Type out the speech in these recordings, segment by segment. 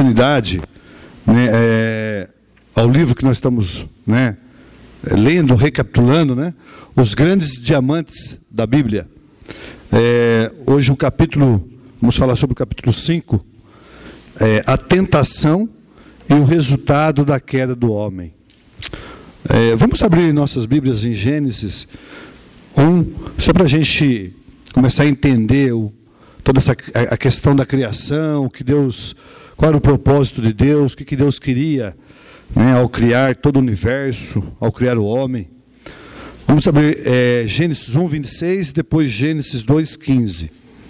continuidade, né, ao livro que nós estamos, né, lendo, recapitulando, né, os grandes diamantes da Bíblia. Hoje vamos falar sobre o capítulo 5, a tentação e o resultado da queda do homem. Vamos abrir nossas Bíblias em Gênesis 1, só para a gente começar a entender toda a questão da criação, qual era o propósito de Deus, o que Deus queria, né, ao criar todo o universo, ao criar o homem. Vamos abrir Gênesis 1, 26, depois Gênesis 2, 15.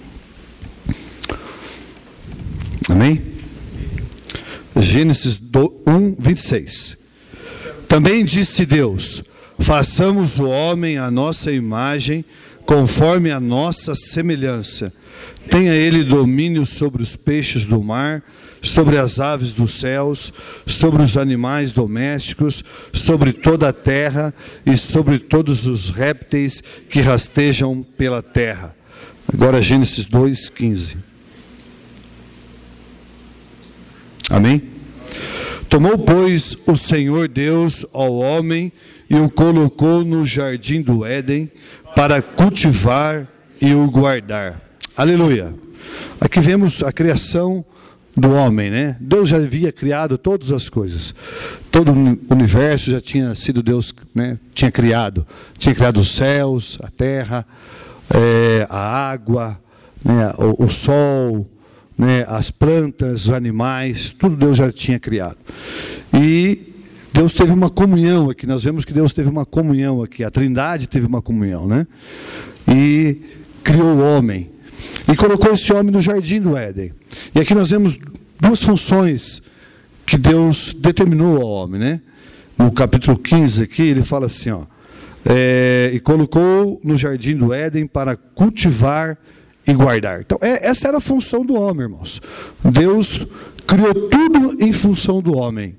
Amém? Gênesis 1, 26. Também disse Deus: façamos o homem à nossa imagem, conforme a nossa semelhança. Tenha ele domínio sobre os peixes do mar, sobre as aves dos céus, sobre os animais domésticos, sobre toda a terra e sobre todos os répteis que rastejam pela terra. Agora Gênesis 2, 15. Amém? Tomou, pois, o Senhor Deus ao homem e o colocou no jardim do Éden para cultivar e o guardar. Aleluia! Aqui vemos a criação do homem, né? Deus já havia criado todas as coisas. Todo o universo já tinha sido Deus, né? Tinha criado os céus, a terra, a água, né? o sol, né? As plantas, os animais, tudo Deus já tinha criado. E Deus teve uma comunhão aqui, nós vemos que Deus teve uma comunhão aqui, a Trindade teve uma comunhão, né? E criou o homem. E colocou esse homem no jardim do Éden. E aqui nós vemos duas funções que Deus determinou ao homem, né? No capítulo 15 aqui, ele fala assim, ó, e colocou no jardim do Éden para cultivar e guardar. Então, essa era a função do homem, irmãos. Deus criou tudo em função do homem.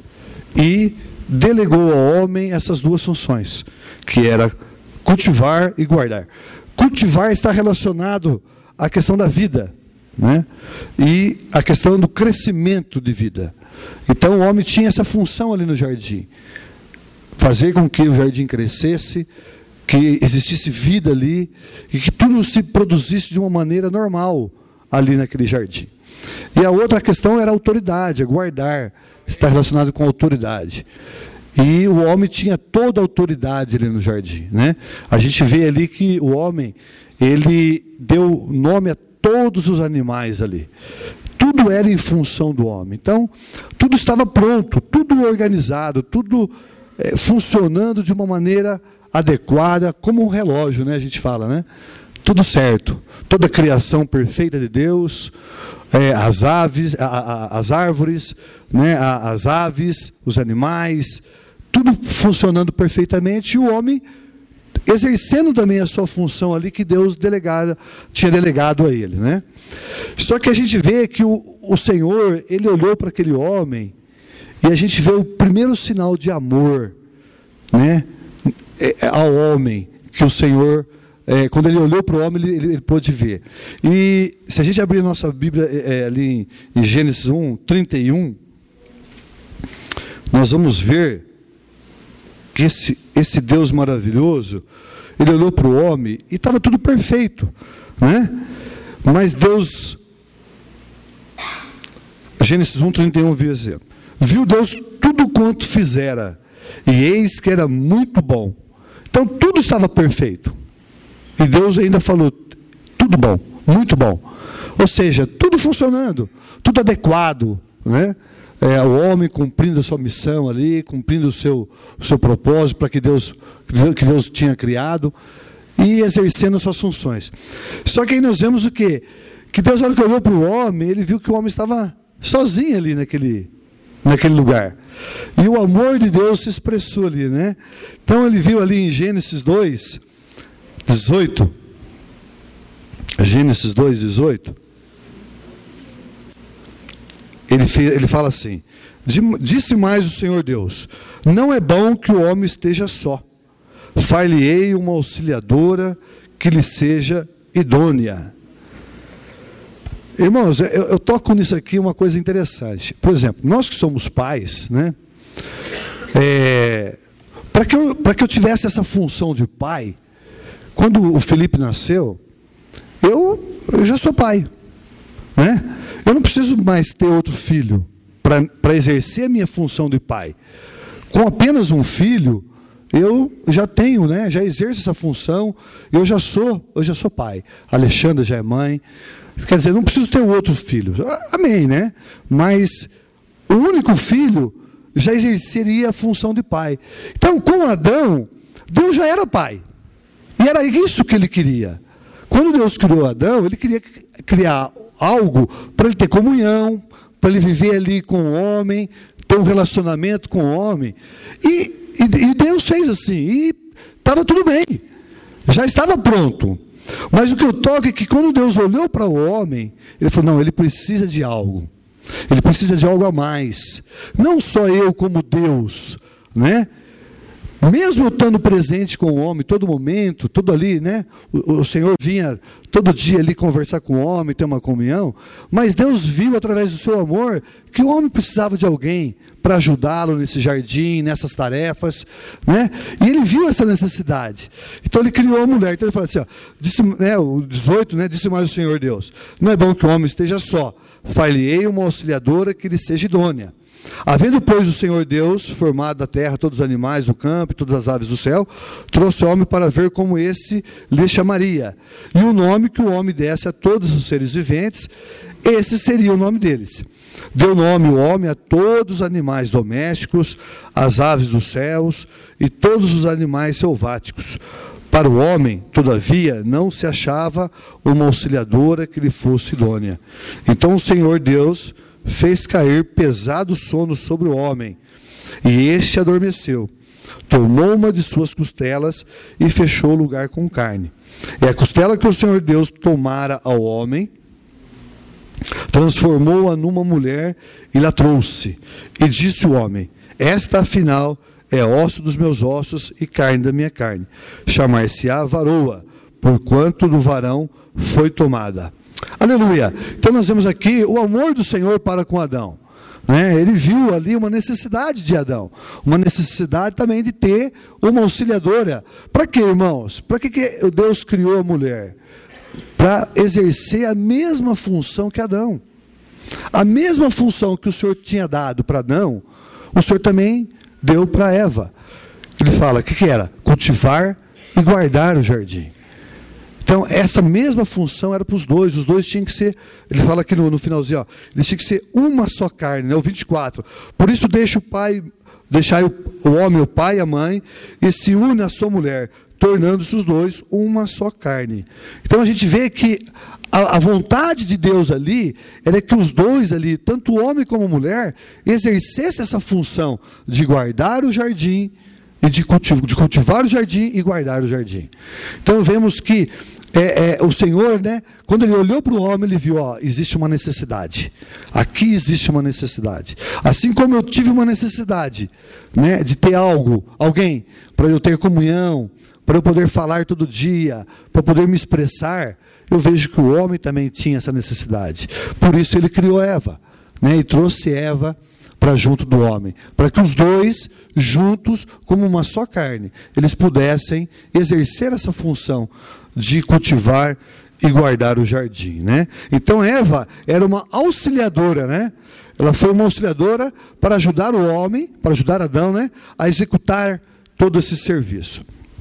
E delegou ao homem essas duas funções, que era cultivar e guardar. Cultivar está relacionado à questão da vida, né? E a questão do crescimento de vida. Então o homem tinha essa função ali no jardim, fazer com que o jardim crescesse, que existisse vida ali, e que tudo se produzisse de uma maneira normal ali naquele jardim. E a outra questão era a autoridade, guardar, está relacionado com a autoridade. E o homem tinha toda a autoridade ali no jardim, né? A gente vê ali que o homem, ele deu nome a todos os animais ali. Tudo era em função do homem. Então, tudo estava pronto, tudo organizado, tudo funcionando de uma maneira adequada, como um relógio, né? A gente fala, né? Tudo certo. Toda a criação perfeita de Deus, as aves, as árvores, né? As aves, os animais, tudo funcionando perfeitamente, e o homem exercendo também a sua função ali que Deus tinha delegado a ele, né? Só que a gente vê que o Senhor, ele olhou para aquele homem, e a gente vê o primeiro sinal de amor, né, ao homem, que o Senhor, quando ele olhou para o homem, ele pôde ver. E se a gente abrir a nossa Bíblia ali em Gênesis 1, 31, nós vamos ver que esse Deus maravilhoso, ele olhou para o homem e estava tudo perfeito, né? Mas Deus, Gênesis 1, 31, viu Deus tudo quanto fizera, e eis que era muito bom. Então tudo estava perfeito. E Deus ainda falou, tudo bom, muito bom. Ou seja, tudo funcionando, tudo adequado, né? O homem cumprindo a sua missão ali, cumprindo o seu propósito para que Deus tinha criado, e exercendo suas funções. Só que aí nós vemos o quê? Que Deus, na hora que olhou para o homem, ele viu que o homem estava sozinho ali naquele lugar. E o amor de Deus se expressou ali, né? Então ele viu ali em Gênesis 2, 18. Gênesis 2, 18. Ele fala assim: disse mais o Senhor Deus: não é bom que o homem esteja só. Far-lhe-ei uma auxiliadora que lhe seja idônea. Irmãos, eu toco nisso aqui uma coisa interessante. Por exemplo, nós que somos pais, né? Para que eu tivesse essa função de pai, quando o Felipe nasceu, eu já sou pai, né? Eu não preciso mais ter outro filho para exercer a minha função de pai. Com apenas um filho, eu já tenho, né? Já exerço essa função. Eu já sou pai. A Alexandra já é mãe. Quer dizer, não preciso ter outro filho. Amém, né? Mas o único filho já exerceria a função de pai. Então, com Adão, Deus já era pai. E era isso que ele queria. Quando Deus criou Adão, ele queria criar algo para ele ter comunhão, para ele viver ali com o homem, ter um relacionamento com o homem. E Deus fez assim, e estava tudo bem. Já estava pronto. Mas o que eu toco é que quando Deus olhou para o homem, ele falou, não, ele precisa de algo. Ele precisa de algo a mais. Não só eu como Deus, né? Mesmo eu estando presente com o homem, todo momento, tudo ali, né? O Senhor vinha todo dia ali conversar com o homem, ter uma comunhão. Mas Deus viu através do seu amor que o homem precisava de alguém para ajudá-lo nesse jardim, nessas tarefas, né? E ele viu essa necessidade. Então ele criou a mulher. Então ele falou assim, ó, disse, né, o 18, né, disse mais o Senhor Deus, não é bom que o homem esteja só, far-lhe-ei uma auxiliadora que lhe seja idônea. Havendo, pois, o Senhor Deus formado da terra todos os animais do campo e todas as aves do céu, trouxe o homem para ver como esse lhe chamaria. E o nome que o homem desse a todos os seres viventes, esse seria o nome deles. Deu nome o homem a todos os animais domésticos, as aves dos céus e todos os animais selváticos. Para o homem, todavia, não se achava uma auxiliadora que lhe fosse idônea. Então o Senhor Deus fez cair pesado sono sobre o homem, e este adormeceu. Tomou uma de suas costelas e fechou o lugar com carne. E a costela que o Senhor Deus tomara ao homem, transformou-a numa mulher e lá trouxe. E disse o homem, esta afinal é osso dos meus ossos e carne da minha carne. Chamar-se-á varoa, porquanto do varão foi tomada. Aleluia. Então nós vemos aqui o amor do Senhor para com Adão, né? Ele viu ali uma necessidade de Adão, uma necessidade também de ter uma auxiliadora. Para quê, irmãos? Para que Deus criou a mulher? Para exercer a mesma função que Adão. A mesma função que o Senhor tinha dado para Adão, o Senhor também deu para Eva. Ele fala, o que era? Cultivar e guardar o jardim. Então, essa mesma função era para os dois tinham que ser, ele fala aqui no finalzinho, ó, eles tinham que ser uma só carne, né? O 24. Por isso deixai o homem, o pai e a mãe, e se une à sua mulher, tornando-se os dois uma só carne. Então a gente vê que a vontade de Deus ali era que os dois ali, tanto o homem como a mulher, exercessem essa função de guardar o jardim, e de cultivar o jardim e guardar o jardim. Então vemos que o Senhor, né, quando ele olhou para o homem, ele viu, ó, existe uma necessidade. Aqui existe uma necessidade. Assim como eu tive uma necessidade, né, de ter alguém, para eu ter comunhão, para eu poder falar todo dia, para eu poder me expressar, eu vejo que o homem também tinha essa necessidade. Por isso ele criou Eva, né, e trouxe Eva para junto do homem, para que os dois, juntos, como uma só carne, eles pudessem exercer essa função de cultivar e guardar o jardim, né? Então Eva era uma auxiliadora, né? Ela foi uma auxiliadora para ajudar o homem, para ajudar Adão, né, a executar todo esse serviço.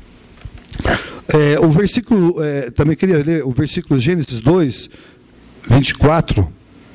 O versículo, também queria ler o versículo Gênesis 2, 24,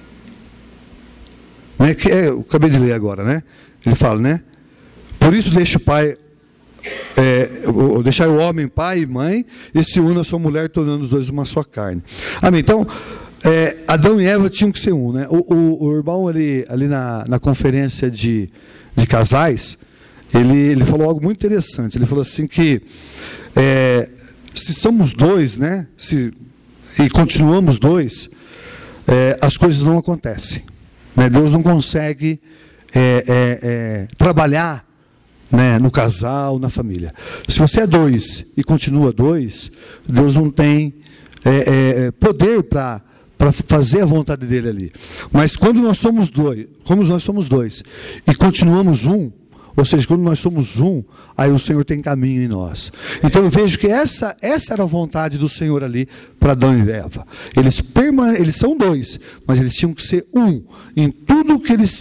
né, que eu acabei de ler agora, né? Ele fala, né? Por isso deixa o pai, deixar o homem pai e mãe, e se une a sua mulher, tornando os dois uma só carne. Amém. Então, Adão e Eva tinham que ser um, né? O irmão ali na conferência de casais, ele falou algo muito interessante. Ele falou assim que se somos dois, né? E continuamos dois, as coisas não acontecem. Né? Deus não consegue trabalhar, né, no casal, na família. Se você é dois e continua dois, Deus não tem poder para para fazer a vontade dele ali. Mas quando nós somos dois, e continuamos um, ou seja, quando nós somos um, aí o Senhor tem caminho em nós. Então eu vejo que essa era a vontade do Senhor ali para Adão e Eva. Eles são dois, mas eles tinham que ser um em tudo que eles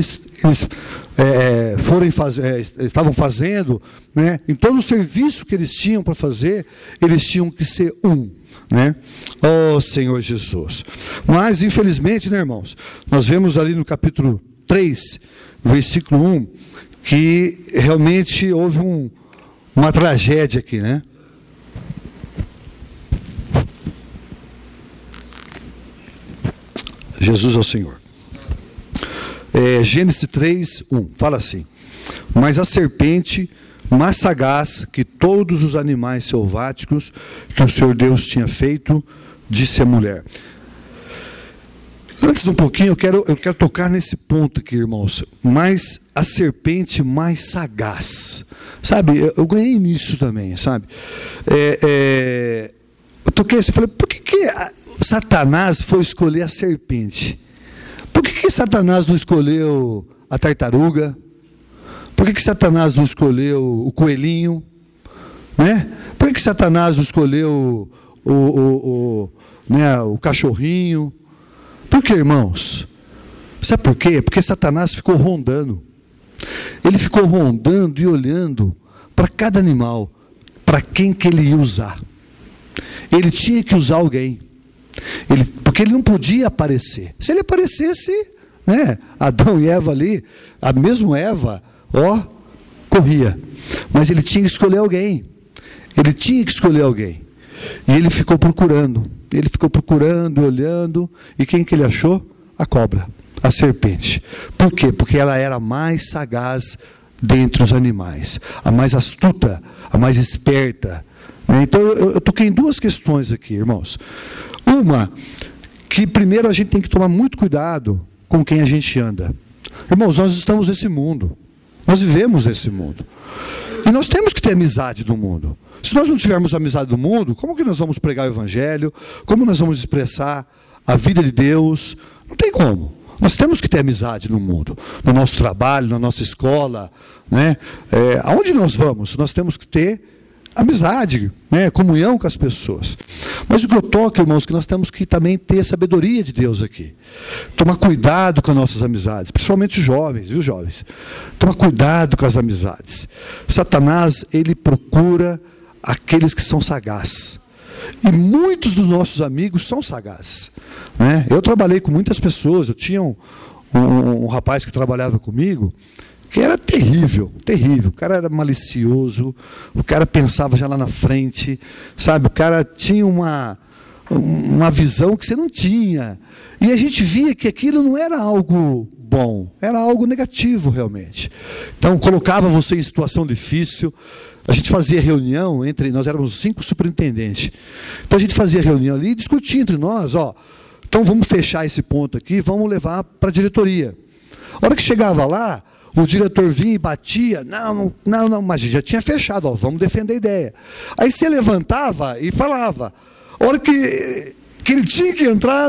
estavam fazendo, né? Em todo o serviço que eles tinham para fazer, eles tinham que ser um, né? Oh Senhor Jesus. Mas infelizmente, né, irmãos, nós vemos ali no capítulo 3, versículo 1, que realmente houve uma tragédia aqui, né? Jesus é o Senhor. Gênesis 3, 1, fala assim: mas a serpente, mais sagaz que todos os animais selváticos que o Senhor Deus tinha feito, disse à mulher. Antes um pouquinho, eu quero tocar nesse ponto aqui, irmãos. Mas a serpente mais sagaz. Sabe, eu ganhei nisso também, sabe? Eu toquei assim, falei, por que Satanás foi escolher a serpente? Por que Satanás não escolheu a tartaruga? Por que Satanás não escolheu o coelhinho? Né? Por que Satanás não escolheu o cachorrinho? Por que, irmãos? Sabe por quê? Porque Satanás ficou rondando. Ele ficou rondando e olhando para cada animal, para quem que ele ia usar. Ele tinha que usar alguém. Porque ele não podia aparecer. Se ele aparecesse, né, Adão e Eva ali, a mesma Eva, corria. Mas ele tinha que escolher alguém. E ele ficou procurando. Olhando. E quem que ele achou? A cobra, a serpente. Por quê? Porque ela era a mais sagaz dentre os animais. A mais astuta, a mais esperta. Então eu toquei em duas questões aqui, irmãos. Uma, que primeiro a gente tem que tomar muito cuidado com quem a gente anda. Irmãos, nós estamos nesse mundo. Nós vivemos nesse mundo. E nós temos que ter amizade do mundo. Se nós não tivermos amizade do mundo, como que nós vamos pregar o Evangelho? Como nós vamos expressar a vida de Deus? Não tem como. Nós temos que ter amizade no mundo. No nosso trabalho, na nossa escola, né? Aonde nós vamos? Nós temos que ter amizade, né? Comunhão com as pessoas. Mas o que eu toco, irmãos, que nós temos que também ter a sabedoria de Deus aqui. Tomar cuidado com as nossas amizades, principalmente os jovens, viu, jovens? Tomar cuidado com as amizades. Satanás, ele procura aqueles que são sagazes. E muitos dos nossos amigos são sagazes, né? Eu trabalhei com muitas pessoas. Eu tinha um rapaz que trabalhava comigo, que era terrível. O cara era malicioso, o cara pensava já lá na frente, sabe? O cara tinha uma visão que você não tinha. E a gente via que aquilo não era algo bom, era algo negativo realmente. Então colocava você em situação difícil. A gente fazia reunião nós éramos 5 superintendentes. Então a gente fazia reunião ali e discutia entre nós, então vamos fechar esse ponto aqui, vamos levar para a diretoria. A hora que chegava lá, o diretor vinha e batia, não, mas já tinha fechado, vamos defender a ideia. Aí você levantava e falava. A hora que ele tinha que entrar,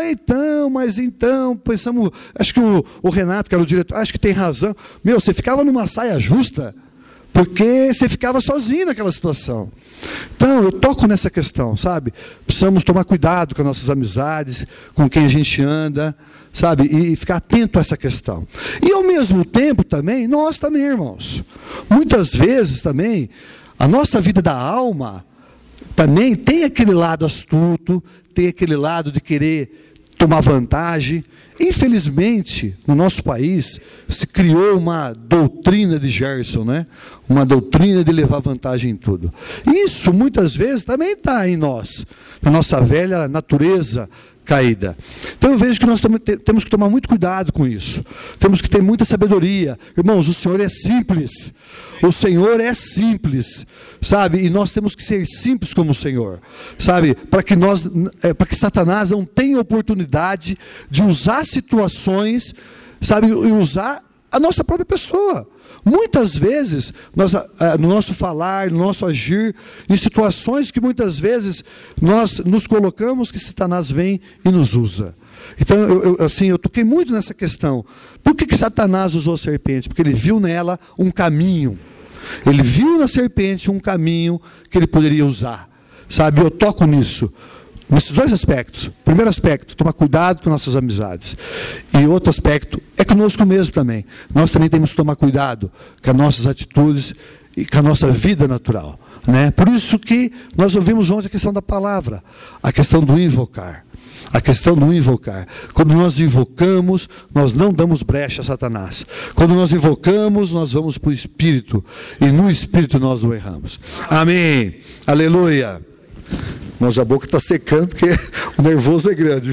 pensamos, acho que o Renato, que era o diretor, acho que tem razão. Você ficava numa saia justa, porque você ficava sozinho naquela situação. Então, eu toco nessa questão, sabe? Precisamos tomar cuidado com as nossas amizades, com quem a gente anda, sabe? E ficar atento a essa questão. E, ao mesmo tempo, também, nós também, irmãos. Muitas vezes, também, a nossa vida da alma também tem aquele lado astuto, tem aquele lado de querer tomar vantagem. Infelizmente, no nosso país, se criou uma doutrina de Gerson, né? Uma doutrina de levar vantagem em tudo. Isso, muitas vezes, também está em nós, na nossa velha natureza caída. Então eu vejo que nós temos que tomar muito cuidado com isso. Temos que ter muita sabedoria. Irmãos, o Senhor é simples. O Senhor é simples, sabe? E nós temos que ser simples como o Senhor, sabe? Para que Satanás não tenha oportunidade de usar situações, sabe? E usar a nossa própria pessoa. Muitas vezes, no nosso falar, no nosso agir, em situações que muitas vezes nós nos colocamos, que Satanás vem e nos usa. Então, eu toquei muito nessa questão. Por que Satanás usou a serpente? Porque ele viu nela um caminho. Ele viu na serpente um caminho que ele poderia usar. Sabe, eu toco nisso. Nesses dois aspectos. Primeiro aspecto, tomar cuidado com nossas amizades. E outro aspecto, é conosco mesmo também. Nós também temos que tomar cuidado com as nossas atitudes e com a nossa vida natural. Né? Por isso que nós ouvimos ontem a questão da palavra. A questão do invocar. A questão do invocar. Quando nós invocamos, nós não damos brecha a Satanás. Quando nós invocamos, nós vamos para o Espírito. E no Espírito nós não erramos. Amém. Aleluia. Mas a boca está secando porque o nervoso é grande.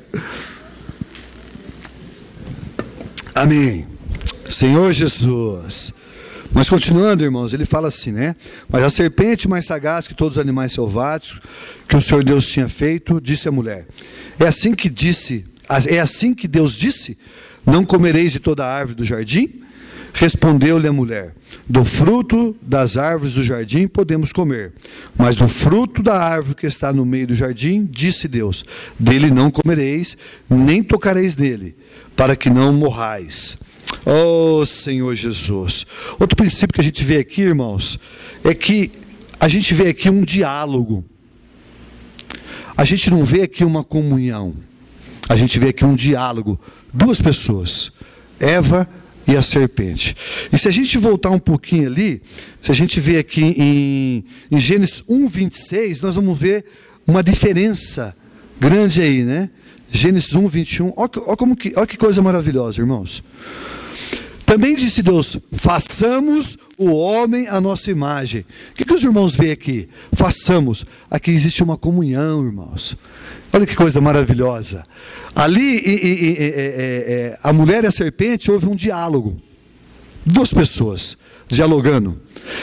Amém. Senhor Jesus. Mas continuando, irmãos, ele fala assim, né? Mas a serpente mais sagaz que todos os animais selváticos que o Senhor Deus tinha feito, disse à mulher: é assim que Deus disse: não comereis de toda a árvore do jardim? Respondeu-lhe a mulher: do fruto das árvores do jardim podemos comer, mas do fruto da árvore que está no meio do jardim, disse Deus: dele não comereis, nem tocareis nele, para que não morrais. Oh, Senhor Jesus. Outro princípio que a gente vê aqui, irmãos, é que a gente vê aqui um diálogo. A gente não vê aqui uma comunhão. A gente vê aqui um diálogo. Duas pessoas, Eva e a serpente. E se a gente voltar um pouquinho ali, se a gente ver aqui em Gênesis 1:26, nós vamos ver uma diferença grande aí, né? Gênesis 1:21. Olha que coisa maravilhosa, irmãos. Também disse Deus: façamos o homem à nossa imagem. O que os irmãos veem aqui? Façamos. Aqui existe uma comunhão, irmãos. Olha que coisa maravilhosa. Ali, a mulher e a serpente, houve um diálogo. Duas pessoas dialogando.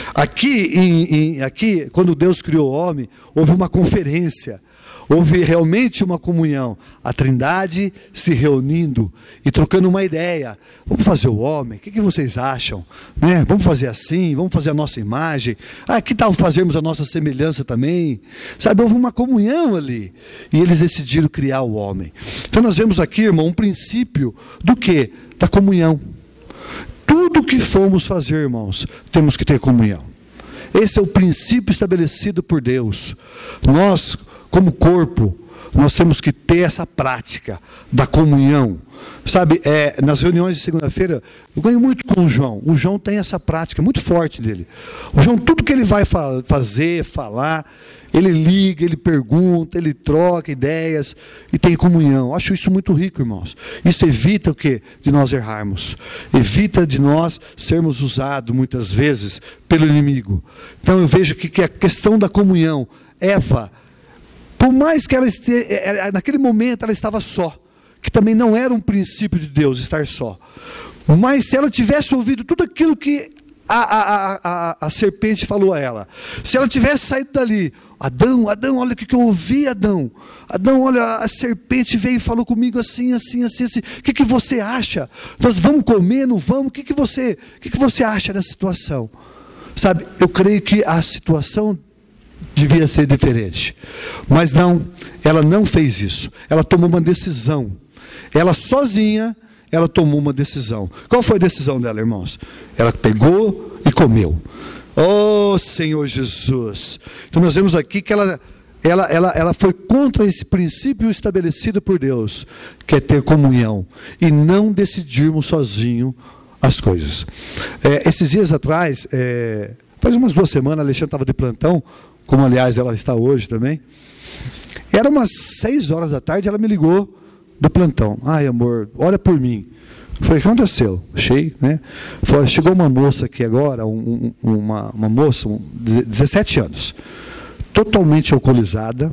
Aqui, quando Deus criou o homem, houve uma conferência. Houve realmente uma comunhão. A Trindade se reunindo e trocando uma ideia. Vamos fazer o homem? O que vocês acham? Né? Vamos fazer assim? Vamos fazer a nossa imagem? Que tal fazermos a nossa semelhança também? Sabe, houve uma comunhão ali. E eles decidiram criar o homem. Então nós vemos aqui, irmão, um princípio do quê? Da comunhão. Tudo que formos fazer, irmãos, temos que ter comunhão. Esse é o princípio estabelecido por Deus. Nós, como corpo, nós temos que ter essa prática da comunhão. Sabe, nas reuniões de segunda-feira, eu ganho muito com o João. O João tem essa prática muito forte dele. O João, tudo que ele vai falar, ele liga, ele pergunta, ele troca ideias e tem comunhão. Acho isso muito rico, irmãos. Isso evita o quê? De nós errarmos. Evita de nós sermos usados, muitas vezes, pelo inimigo. Então eu vejo que a questão da comunhão, Eva, por mais que ela naquele momento ela estava só, que também não era um princípio de Deus estar só, mas se ela tivesse ouvido tudo aquilo que a serpente falou a ela, se ela tivesse saído dali: Adão, olha o que eu ouvi, Adão, olha, a serpente veio e falou comigo assim, o que você acha? Nós vamos comer, não vamos? O que você acha dessa situação? Sabe, eu creio que a situação devia ser diferente, mas não, ela não fez isso. Ela tomou uma decisão. Ela sozinha, ela tomou uma decisão. Qual foi a decisão dela, irmãos? Ela pegou e comeu. Oh, Senhor Jesus. Então nós vemos aqui que ela foi contra esse princípio estabelecido por Deus, que é ter comunhão e não decidirmos sozinho as coisas. Esses dias atrás, faz umas 2 semanas, a Alexandre estava de plantão, como aliás ela está hoje também. Era umas 6 horas da tarde, ela me ligou do plantão: ai, amor, ora por mim. Eu falei: o que aconteceu? Né? Falei: chegou uma moça aqui agora, uma moça, 17 anos, totalmente alcoolizada,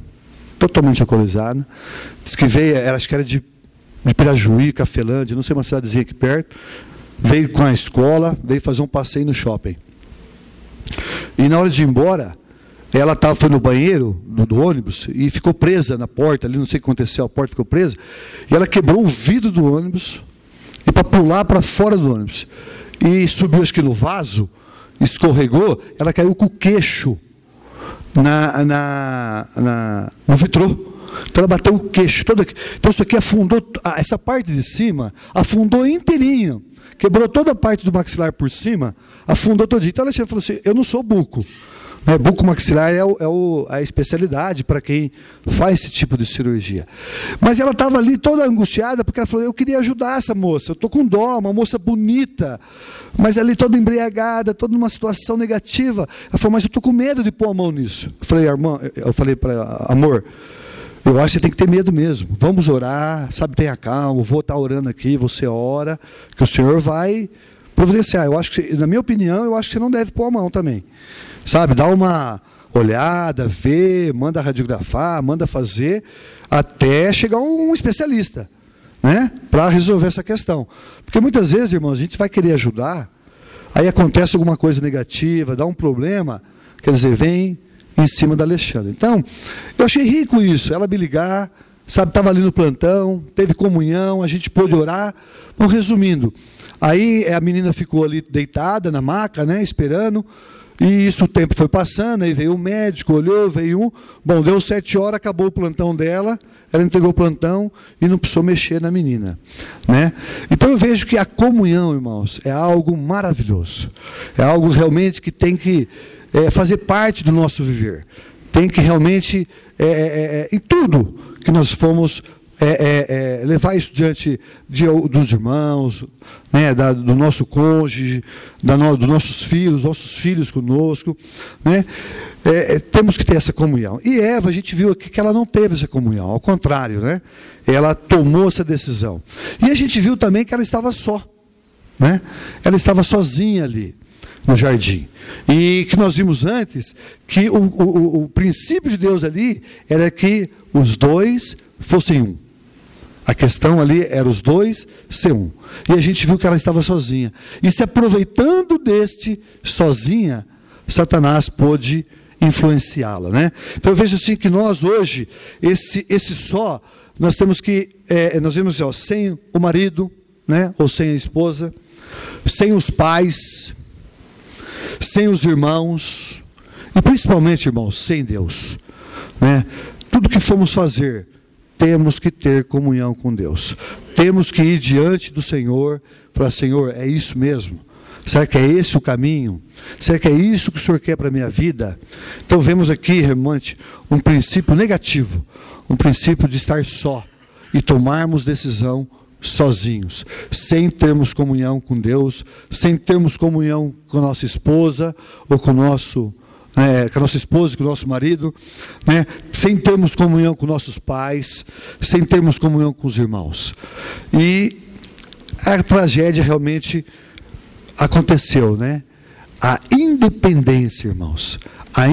diz que veio, acho que era de Pirajuí, Cafelândia, não sei, uma cidadezinha aqui perto, veio com a escola, veio fazer um passeio no shopping. E na hora de ir embora, ela foi no banheiro do ônibus e ficou presa na porta ali, não sei o que aconteceu, a porta ficou presa, e ela quebrou o vidro do ônibus, e para pular para fora do ônibus. E subiu, acho que no vaso, escorregou, ela caiu com o queixo no vitrô. Então ela bateu o queixo todo aqui. Então isso aqui afundou, essa parte de cima afundou inteirinho, quebrou toda a parte do maxilar por cima, afundou todinho. Então ela falou assim: eu não sou buco. Buco maxilar é a especialidade para quem faz esse tipo de cirurgia. Mas ela estava ali toda angustiada, porque ela falou: eu queria ajudar essa moça, eu estou com dó, uma moça bonita, mas ali toda embriagada, toda numa situação negativa. Ela falou: mas eu estou com medo de pôr a mão nisso. Eu falei para ela: amor, eu acho que você tem que ter medo mesmo. Vamos orar, sabe, tenha calma, vou estar orando aqui, você ora, que o Senhor vai providenciar. Eu acho que, na minha opinião, eu acho que você não deve pôr a mão também. Sabe, dá uma olhada, vê, manda radiografar, manda fazer, até chegar um especialista, né, para resolver essa questão. Porque muitas vezes, irmãos, a gente vai querer ajudar, aí acontece alguma coisa negativa, dá um problema, quer dizer, vem em cima da Alexandra. Então, eu achei rico isso, ela me ligar, sabe, estava ali no plantão, teve comunhão, a gente pôde orar. Bom, resumindo, aí a menina ficou ali deitada na maca, né, esperando. E isso, o tempo foi passando, aí veio o médico, olhou, bom, deu 7 horas, acabou o plantão dela, ela entregou o plantão e não precisou mexer na menina, né? Então eu vejo que a comunhão, irmãos, é algo maravilhoso, é algo realmente que tem que fazer parte do nosso viver, tem que realmente, em tudo que nós fomos levar isso diante dos irmãos, né, do nosso cônjuge, dos nossos filhos conosco, né, temos que ter essa comunhão. E Eva, a gente viu aqui que ela não teve essa comunhão, ao contrário, né, ela tomou essa decisão. E a gente viu também que ela estava só, né, ela estava sozinha ali no jardim. E que nós vimos antes que o princípio de Deus ali era que os dois fossem um. A questão ali era os dois ser um. E a gente viu que ela estava sozinha. E se aproveitando deste sozinha, Satanás pôde influenciá-la, né? Então eu vejo assim que nós hoje, esse só, nós temos que, nós vemos assim, sem o marido, né? Ou sem a esposa, sem os pais, sem os irmãos, e principalmente, irmãos, sem Deus, né? Tudo que formos fazer, temos que ter comunhão com Deus. Temos que ir diante do Senhor, falar: Senhor, é isso mesmo? Será que é esse o caminho? Será que é isso que o Senhor quer para a minha vida? Então vemos aqui, irmãos, um princípio negativo, um princípio de estar só e tomarmos decisão sozinhos, sem termos comunhão com Deus, sem termos comunhão com a nossa esposa ou com a nossa esposa, com o nosso marido, né? Sem termos comunhão com nossos pais, sem termos comunhão com os irmãos. E a tragédia realmente aconteceu, né? A independência, irmãos, a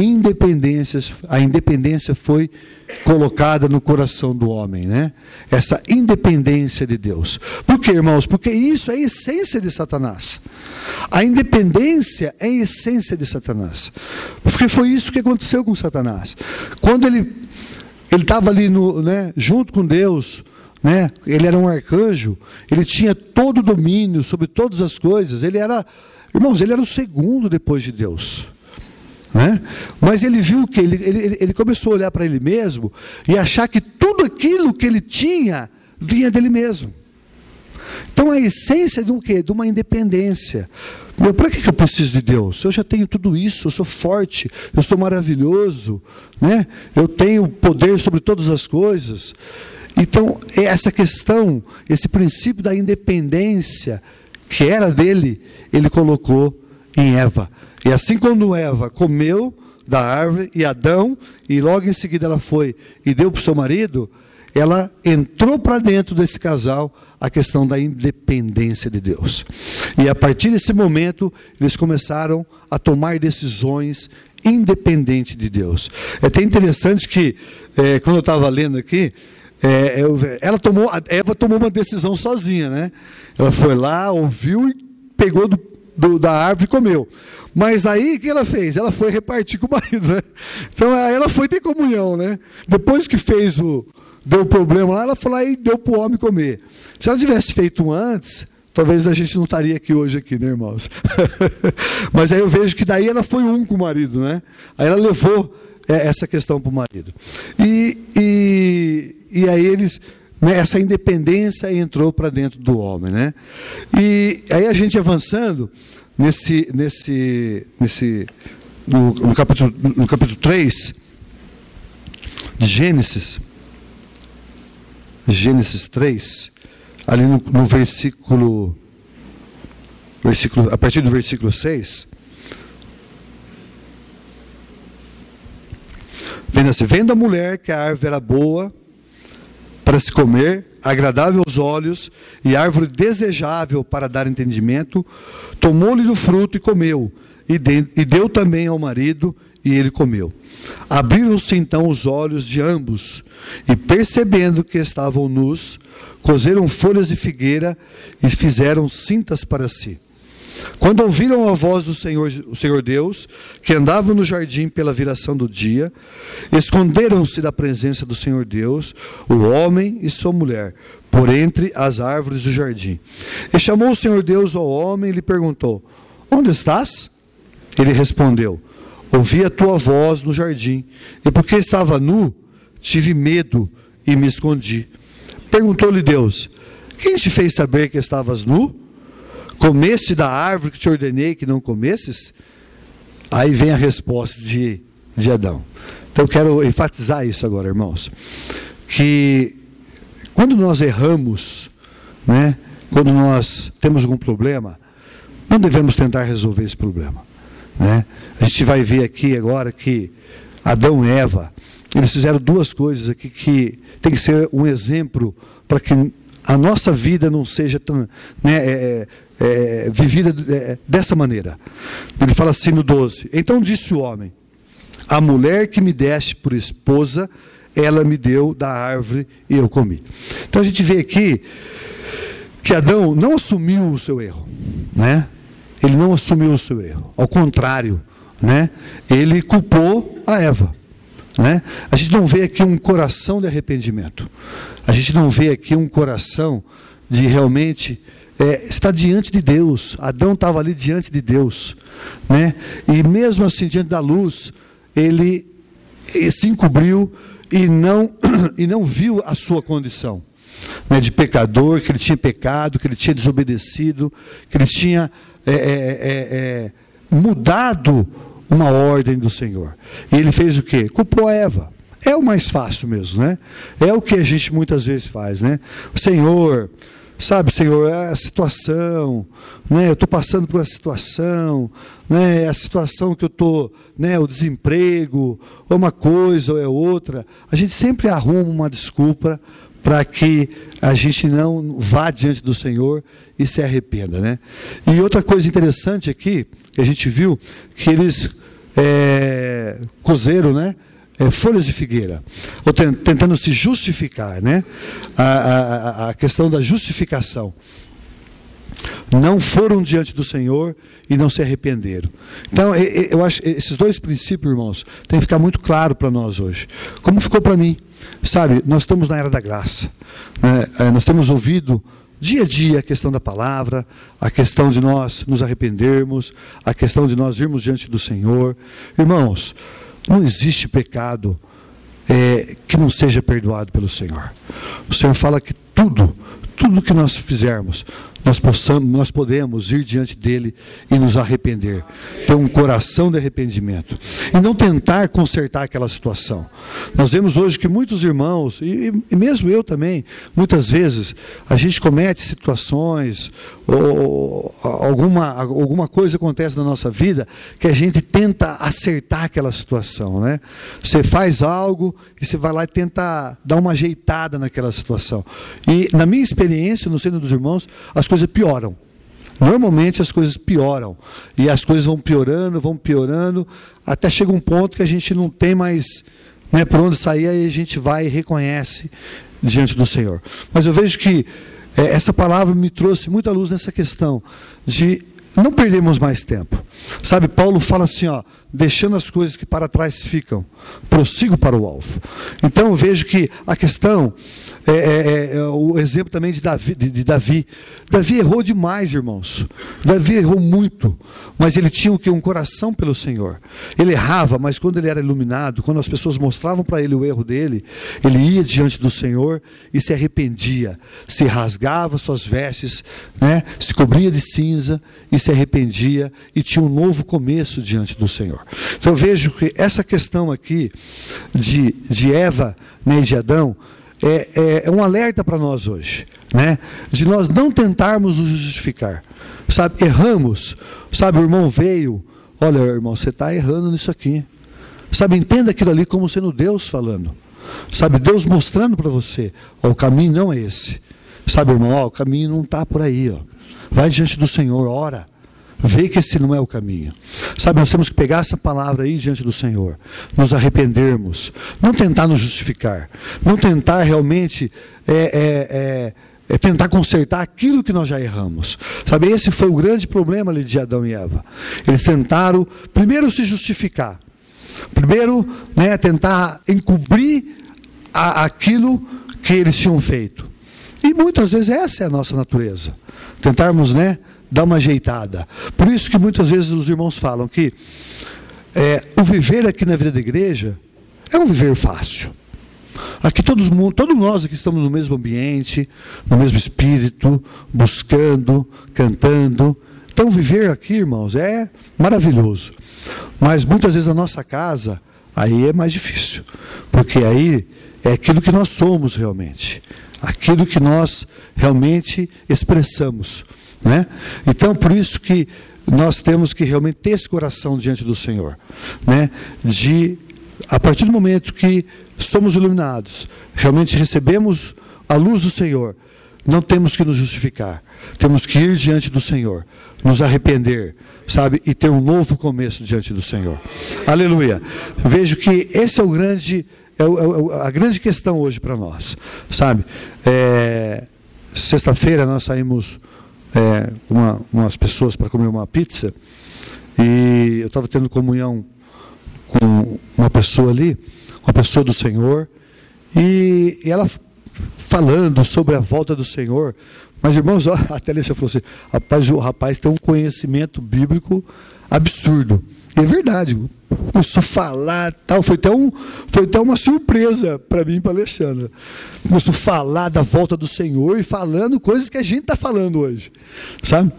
independência foi colocada no coração do homem, né? Essa independência de Deus. Por quê, irmãos? Porque isso é a essência de Satanás. A independência é a essência de Satanás. Porque foi isso que aconteceu com Satanás. Quando ele estava ali junto com Deus, né? Ele era um arcanjo, ele tinha todo o domínio sobre todas as coisas. Irmãos, ele era o segundo depois de Deus, né? Mas ele viu que ele começou a olhar para ele mesmo e achar que tudo aquilo que ele tinha vinha dele mesmo. Então a essência de um quê? De uma independência. Para que eu preciso de Deus? Eu já tenho tudo isso, eu sou forte, eu sou maravilhoso, né? Eu tenho poder sobre todas as coisas. Então essa questão, esse princípio da independência que era dele, ele colocou em Eva. E assim quando Eva comeu da árvore, e Adão, e logo em seguida ela foi e deu para o seu marido, ela entrou para dentro desse casal a questão da independência de Deus. E a partir desse momento, eles começaram a tomar decisões independentes de Deus. É até interessante que, quando eu estava lendo aqui, Eva tomou uma decisão sozinha, né? Ela foi lá, ouviu e pegou da árvore e comeu. Mas aí o que ela fez? Ela foi repartir com o marido, né? Então ela foi ter comunhão, né? Depois que deu problema lá, ela foi lá e deu para o homem comer. Se ela tivesse feito antes, talvez a gente não estaria hoje aqui, né, irmãos? Mas aí eu vejo que daí ela foi com o marido, né? Aí ela levou essa questão para o marido. E aí eles, né, essa independência entrou para dentro do homem, né? E aí a gente avançando no capítulo 3 de Gênesis 3, ali no versículo, a partir do versículo 6, vendo assim: vendo a mulher que a árvore era boa para se comer, agradável aos olhos, e árvore desejável para dar entendimento, tomou-lhe do fruto e comeu, e deu também ao marido, e ele comeu. Abriram-se então os olhos de ambos, e percebendo que estavam nus, cozeram folhas de figueira e fizeram cintas para si. Quando ouviram a voz do Senhor Deus, que andava no jardim pela viração do dia, esconderam-se da presença do Senhor Deus, o homem e sua mulher, por entre as árvores do jardim. E chamou o Senhor Deus ao homem e lhe perguntou: onde estás? Ele respondeu: ouvi a tua voz no jardim, e porque estava nu, tive medo e me escondi. Perguntou-lhe Deus: quem te fez saber que estavas nu? Comeste da árvore que te ordenei que não comesses? Aí vem a resposta de Adão. Então eu quero enfatizar isso agora, irmãos. Que quando nós erramos, né, quando nós temos algum problema, não devemos tentar resolver esse problema, né? A gente vai ver aqui agora que Adão e Eva, eles fizeram duas coisas aqui que tem que ser um exemplo para que a nossa vida não seja tão, né, vivida dessa maneira. Ele fala assim no 12: então disse o homem: a mulher que me deste por esposa, ela me deu da árvore e eu comi. Então a gente vê aqui que Adão não assumiu o seu erro, né? Ele não assumiu o seu erro, ao contrário, né? Ele culpou a Eva, né? A gente não vê aqui um coração de arrependimento, a gente não vê aqui um coração de realmente estar diante de Deus. Adão estava ali diante de Deus, né? E mesmo assim, diante da luz, ele se encobriu e não viu a sua condição, né, de pecador, que ele tinha pecado, que ele tinha desobedecido, que ele tinha mudado uma ordem do Senhor. E ele fez o quê? Culpou a Eva. É o mais fácil mesmo, né? É o que a gente muitas vezes faz, né? O Senhor, sabe, Senhor, é a situação, né? Eu estou passando por uma situação, né? É a situação que eu estou, né? O desemprego, ou uma coisa, ou é outra. A gente sempre arruma uma desculpa para que a gente não vá diante do Senhor e se arrependa, né? E outra coisa interessante aqui, que a gente viu, que eles cozeram, né? Folhas de figueira, ou tentando se justificar, né? A questão da justificação. Não foram diante do Senhor e não se arrependeram. Então, eu acho que esses dois princípios, irmãos, tem que ficar muito claro para nós hoje. Como ficou para mim? Sabe, nós estamos na era da graça, né? Nós temos ouvido dia a dia a questão da palavra, a questão de nós nos arrependermos, a questão de nós irmos diante do Senhor. Irmãos, não existe pecado que não seja perdoado pelo Senhor. O Senhor fala que tudo que nós fizermos, nós podemos ir diante dele e nos arrepender, ter um coração de arrependimento e não tentar consertar aquela situação. Nós vemos hoje que muitos irmãos, e mesmo eu também, muitas vezes a gente comete situações ou alguma coisa acontece na nossa vida que a gente tenta acertar aquela situação, né? Você faz algo e você vai lá e tenta dar uma ajeitada naquela situação. E na minha experiência, no seno dos irmãos, as coisas pioram. Normalmente as coisas pioram. E as coisas vão piorando, até chega um ponto que a gente não tem mais, né, por onde sair, aí a gente vai e reconhece diante do Senhor. Mas eu vejo que essa palavra me trouxe muita luz nessa questão de não perdermos mais tempo. Sabe, Paulo fala assim, ó, deixando as coisas que para trás ficam, prossigo para o alvo. Então eu vejo que a questão o exemplo também de Davi. Davi errou demais, irmãos. Davi errou muito, mas ele tinha um coração pelo Senhor. Ele errava, mas quando ele era iluminado, quando as pessoas mostravam para ele o erro dele, ele ia diante do Senhor e se arrependia, se rasgava suas vestes, né, se cobria de cinza e se arrependia e tinha um novo começo diante do Senhor. Então eu vejo que essa questão aqui de Eva, né, e de Adão é um alerta para nós hoje, né? De nós não tentarmos nos justificar, sabe? Erramos, sabe? O irmão veio, olha, irmão, você está errando nisso aqui, sabe? Entenda aquilo ali como sendo Deus falando, sabe? Deus mostrando para você, ó, o caminho não é esse, sabe, irmão? Ó, o caminho não está por aí, ó. Vai diante do Senhor, ora, vê que esse não é o caminho. Sabe, nós temos que pegar essa palavra aí diante do Senhor, nos arrependermos, não tentar nos justificar, não tentar realmente tentar consertar aquilo que nós já erramos. Sabe, esse foi o grande problema ali de Adão e Eva. Eles tentaram primeiro se justificar, primeiro, né, tentar encobrir aquilo que eles tinham feito. E muitas vezes essa é a nossa natureza, tentarmos, né, dar uma ajeitada. Por isso que muitas vezes os irmãos falam que o viver aqui na vida da igreja é um viver fácil. Aqui todos nós aqui estamos no mesmo ambiente, no mesmo espírito, buscando, cantando. Então viver aqui, irmãos, é maravilhoso. Mas muitas vezes na nossa casa, aí é mais difícil. Porque aí é aquilo que nós somos realmente. Aquilo que nós realmente expressamos, né? Então, por isso que nós temos que realmente ter esse coração diante do Senhor, né? A partir do momento que somos iluminados, realmente recebemos a luz do Senhor, não temos que nos justificar, temos que ir diante do Senhor, nos arrepender, sabe, e ter um novo começo diante do Senhor. Aleluia. Vejo que esse é o grande, a grande questão hoje para nós, sabe? Sexta-feira nós saímos umas pessoas para comer uma pizza, e eu estava tendo comunhão com uma pessoa ali, uma pessoa do Senhor, e ela falando sobre a volta do Senhor. Mas, irmãos, até ali você falou assim, rapaz, o rapaz tem um conhecimento bíblico absurdo. E é verdade, começou a falar, tal, foi até uma surpresa para mim e para a Alexandra. Começou a falar da volta do Senhor e falando coisas que a gente está falando hoje, sabe?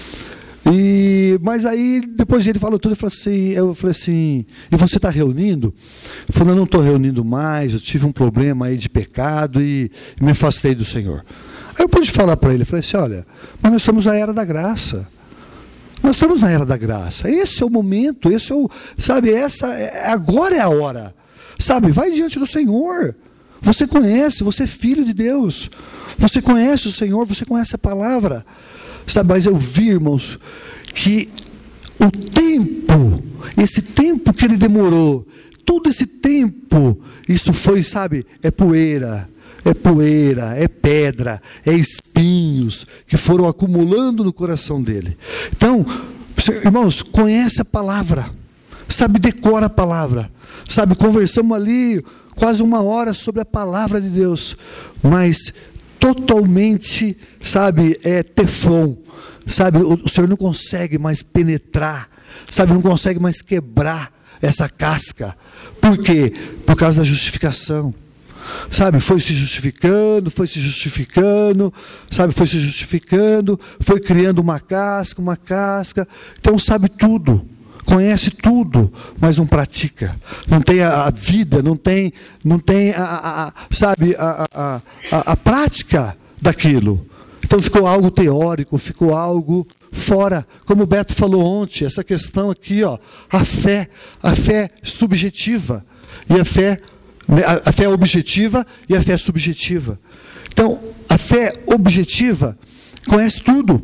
Mas aí, depois ele falou tudo, eu falei assim, e você está reunindo? Ele falou, não estou reunindo mais, eu tive um problema aí de pecado e me afastei do Senhor. Aí eu pude falar para ele, falei assim, olha, mas nós estamos na era da graça. Nós estamos na era da graça. Esse é o momento, sabe, agora é a hora. Sabe, vai diante do Senhor. Você conhece, você é filho de Deus. Você conhece o Senhor, você conhece a palavra. Sabe, mas eu vi, irmãos, que o tempo, esse tempo que ele demorou, todo esse tempo, isso foi, sabe, é poeira, é pedra, é espinhos que foram acumulando no coração dele. Então, irmãos, conhece a palavra, sabe, decora a palavra, sabe, conversamos ali quase 1 hora sobre a palavra de Deus, mas totalmente, sabe, teflon, sabe, o Senhor não consegue mais penetrar, sabe, não consegue mais quebrar essa casca. Por quê? Por causa da justificação. Sabe, foi se justificando, sabe, foi se justificando, foi criando uma casca, então sabe tudo, conhece tudo, mas não pratica, não tem a vida, não tem sabe, a prática daquilo. Então ficou algo teórico, ficou algo fora, como o Beto falou ontem, essa questão aqui, ó, a fé subjetiva, e a fé objetiva e a fé subjetiva. Então, a fé objetiva conhece tudo,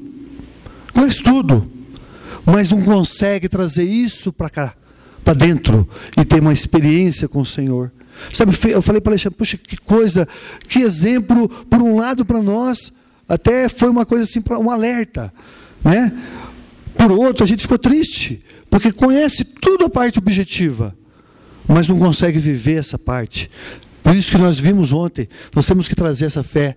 mas não consegue trazer isso para cá, para dentro, e ter uma experiência com o Senhor. Sabe, eu falei para Alexandre, puxa, que coisa, que exemplo, por um lado para nós, até foi uma coisa assim, um alerta, né? Por outro, a gente ficou triste, porque conhece tudo a parte objetiva, mas não consegue viver essa parte. Por isso que nós vimos ontem, nós temos que trazer essa fé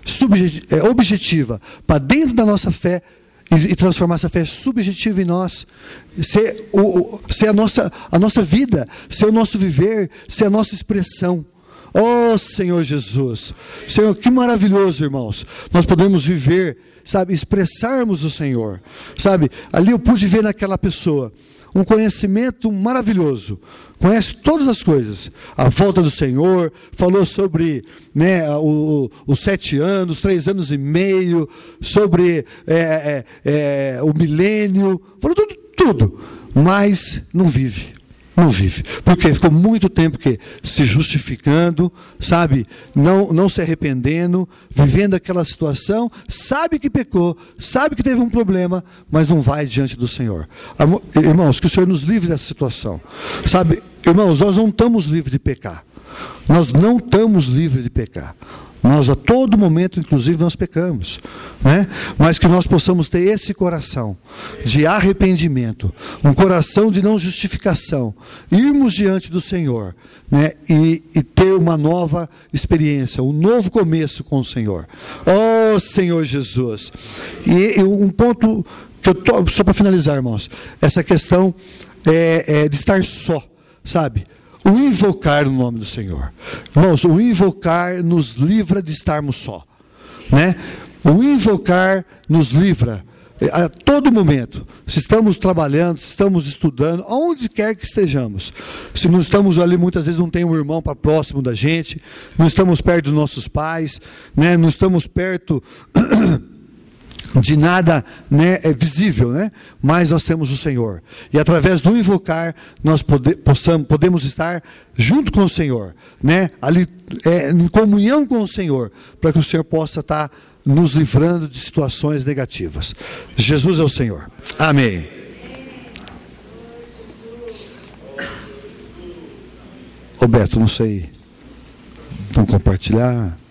objetiva para dentro da nossa fé e transformar essa fé subjetiva em nós, ser a nossa vida, ser o nosso viver, ser a nossa expressão. Oh, Senhor Jesus, Senhor, que maravilhoso, irmãos, nós podemos viver, sabe, expressarmos o Senhor, sabe, ali eu pude ver naquela pessoa um conhecimento maravilhoso, conhece todas as coisas, a volta do Senhor, falou sobre, né, os 7 anos, 3 anos e meio, sobre o milênio, falou tudo, mas não vive. Não vive, porque ficou muito tempo se justificando, sabe, não se arrependendo, vivendo aquela situação, sabe que pecou, sabe que teve um problema, mas não vai diante do Senhor. Irmãos, que o Senhor nos livre dessa situação, sabe, irmãos, nós não estamos livres de pecar, nós não estamos livres de pecar. Nós a todo momento, inclusive, nós pecamos, né? Mas que nós possamos ter esse coração de arrependimento, um coração de não justificação, irmos diante do Senhor, né? E ter uma nova experiência, um novo começo com o Senhor. Oh, Senhor Jesus! E um ponto que só para finalizar, irmãos, essa questão de estar só, sabe? O invocar o nome do Senhor. Irmãos, o invocar nos livra de estarmos só, né? O invocar nos livra a todo momento. Se estamos trabalhando, se estamos estudando, aonde quer que estejamos. Se não estamos ali, muitas vezes não tem um irmão para próximo da gente, não estamos perto dos nossos pais, né? Não estamos perto de nada, né, visível, né? Mas nós temos o Senhor. E através do invocar, nós podemos estar junto com o Senhor, né? Ali, em comunhão com o Senhor, para que o Senhor possa estar nos livrando de situações negativas. Jesus é o Senhor. Amém. Roberto, não sei. Vamos compartilhar?